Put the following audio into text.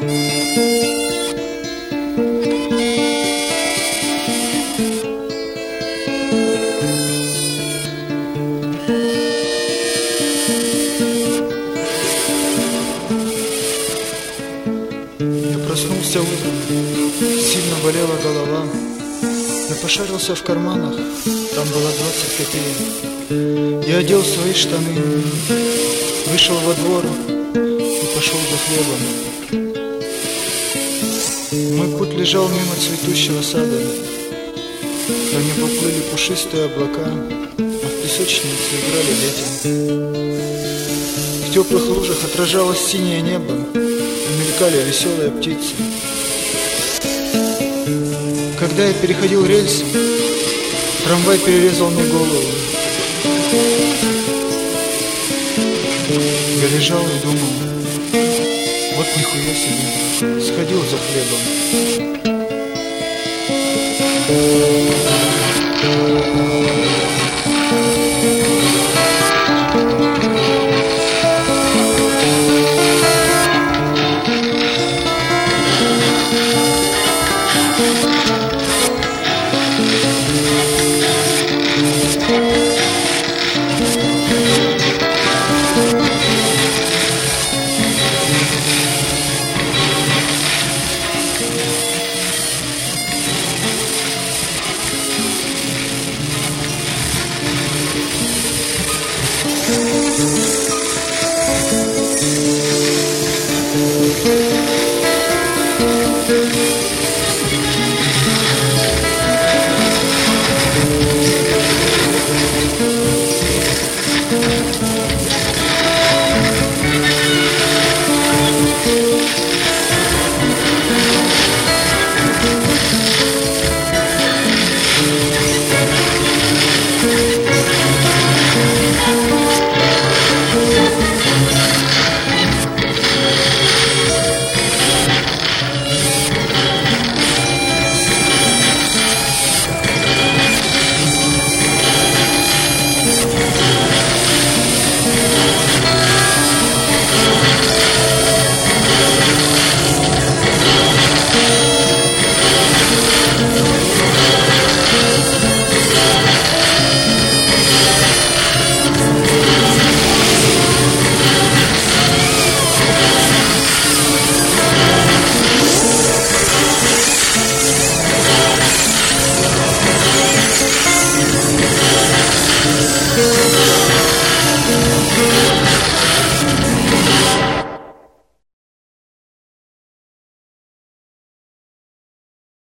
Проснулся утром, сильно болела голова. Я пошарился в карманах, там было 20 копеек. Я одел свои штаны, вышел во двор и пошел за хлебом. Мой путь лежал мимо цветущего сада. По небу плыли пушистые облака, а в песочнице играли дети. В теплых лужах отражалось синее небо, мелькали веселые птицы. Когда я переходил рельсы, трамвай перерезал мне голову. Я лежал и думал, вот нихуя себе, сходил за хлебом.